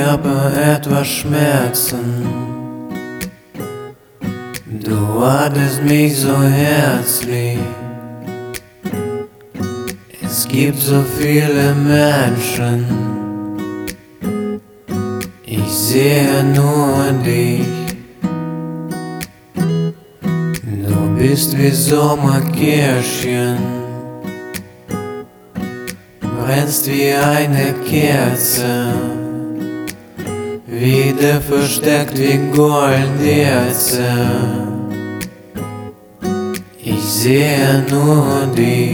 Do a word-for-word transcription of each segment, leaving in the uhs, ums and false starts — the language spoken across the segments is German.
Körper etwas Schmerzen. Du hattest mich so herzlich. Es gibt so viele Menschen. Ich sehe nur dich. Du bist wie Sommerkirschen, brennst wie eine Kerze, wieder versteckt wie Golderze. Ich sehe nur dich.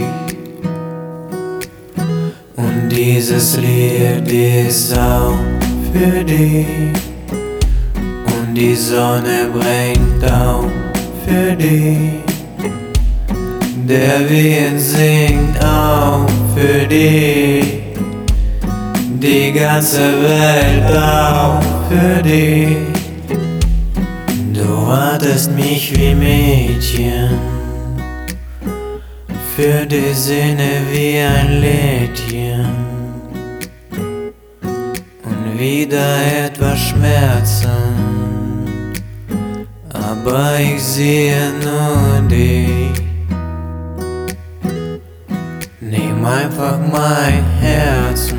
Und dieses Lied ist auch für dich. Und die Sonne brennt auch für dich. Der Wind singt auch für dich. Die ganze Welt auch für dich. Du hattest mich wie Mädchen, für die Sinne wie ein Lädchen. Und wieder etwas Schmerzen, aber ich sehe nur dich. Nimm einfach mein Herzen,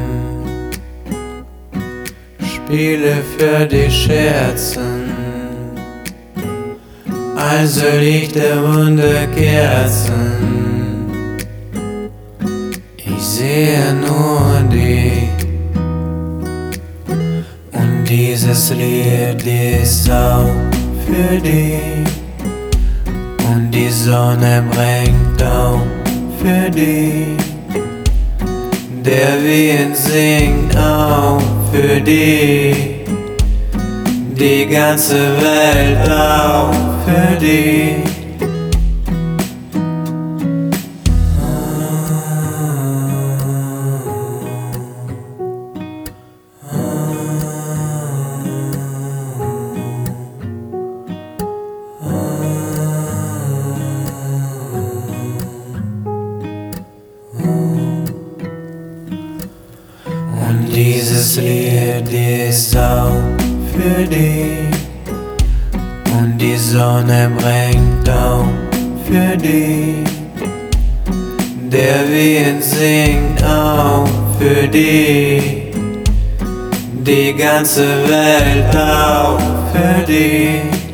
spiele für die Scherzen, also Lichter und Kerzen. Ich sehe nur dich. Und dieses Lied ist auch für dich. Und die Sonne brennt auch für dich. Der Wind singt auch für dich. Die ganze Welt auch für dich. Und dieses Lied ist auch für dich. Und die Sonne brennt auch für dich. Der Wind singt auch für dich. Die ganze Welt auch für dich.